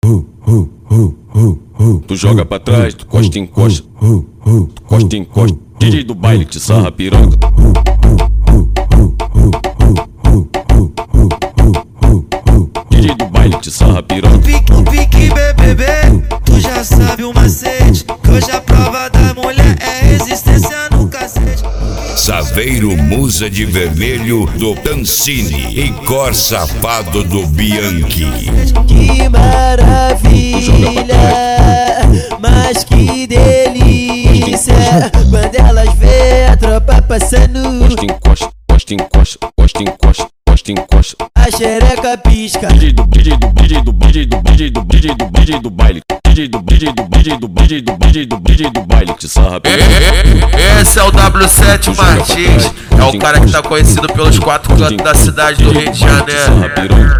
Tu joga pra trás, tu costa em costa, costa em costa. DJ do baile que te sarra piroca. DJ do baile que te sarra piroca. No pique BBB, tu já sabe o macete, que hoje a prova da mulher é resistência no cacete. Saveiro Musa de Vermelho do Tancini e Cor Safado do Bianchi. Que maravilha, mas que delícia, quando elas vê a tropa passando. Costa em costa, costa em costa, costa em costa, costa em costa. A xereca pisca. DJ do DJ do DJ do DJ do DJ do DJ do DJ do baile. DJ do DJ do DJ do DJ do DJ do DJ do baile que te sarra piroca. Esse é o W7 Martins, é o cara que tá conhecido pelos 4 cantos da cidade do Rio de Janeiro.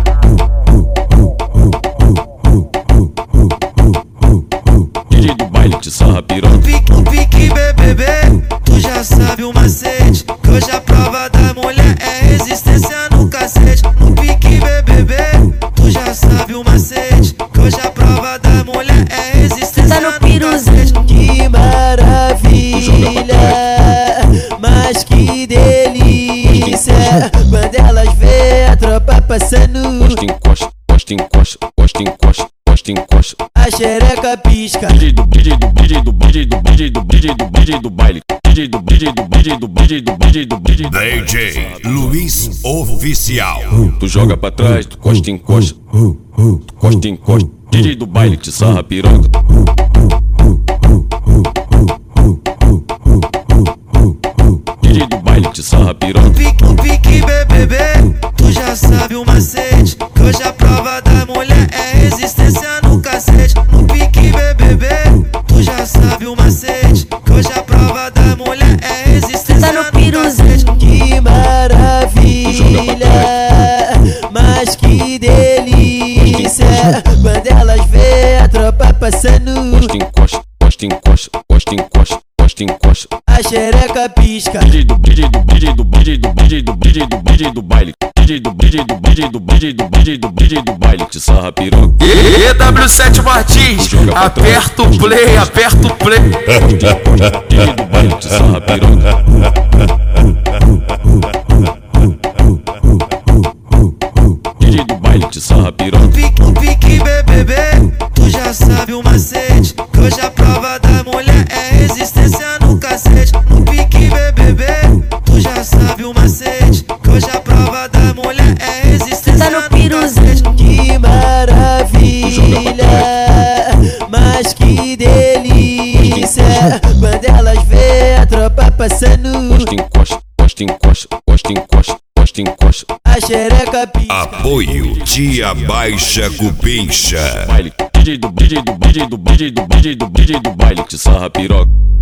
DJ do baile que te sarra piroca. No pique BBB, tu já sabe o macete, que hoje a prova da mulher é resistência no cacete. No pique BBB, tu já sabe o macete, que hoje a prova da mulher é resistência no cacete. Que maravilha, mas que delícia, quando elas vê a tropa passando. Costa em costa, costa em costa, costa em costa, costa em costa. A xereca pisca. DJ do DJ do DJ do DJ do DJ do DJ do DJ do baile. DJ do DJ do DJ do DJ do DJ do DJ do DJ Luiz Oficial. Tu joga pra trás, tu costa em costa, costa em costa. DJ do baile que te sarra piroca. DJ do baile que te sarra piroca. No pique BBB, tu já sabe o macete, que hoje a prova da mulher é resistência no cacete. No pique BBB, tu já sabe o macete, que hoje a prova da mulher é resistência no cacete. Que maravilha, mas que delícia, quando elas vê a tropa passando. Costa em costa, costa em costa, costa em costa, costa em costa. A xereca pisca. DJ do DJ do DJ do DJ do DJ do DJ do DJ do baile. DJ do DJ do DJ do DJ do DJ do DJ do baile que te sarra piroca. E W7 Martins, aperta o play, aperta o play. DJ do baile que te sarra piroca. DJ do baile que te sarra piroca. No pique BBB, tu já sabe o macete, que hoje a prova da mulher é resistência no cacete. No pique BBB, tu já sabe o macete, que hoje a prova da mulher é resistência no cacete. Que maravilha, mas que delícia, quando elas vê a tropa passando. Costa em costa, costa em costa, costa em costa, costa em costa. A xereca pisca. Apoio Tia Baixa Cupincha. Baile. DJ do DJ do DJ do DJ do DJ do DJ do baile que te sarra piroca.